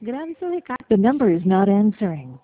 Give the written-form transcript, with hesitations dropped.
Grabe sa Ricardo. The number is not answering.